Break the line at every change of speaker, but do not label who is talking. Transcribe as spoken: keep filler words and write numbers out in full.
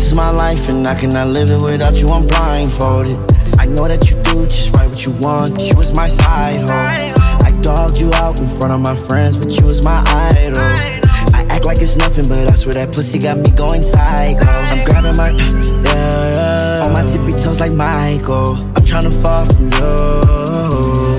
is my life and I cannot live it without you, I'm blindfolded. I know that you do just right what you want, you was my side hoe. I dogged you out in front of my friends, but you was my idol. I act like it's nothing, but I swear that pussy got me going psycho. I'm grabbing my, yeah, yeah, on my tippy toes like Michael. I'm tryna fall from you.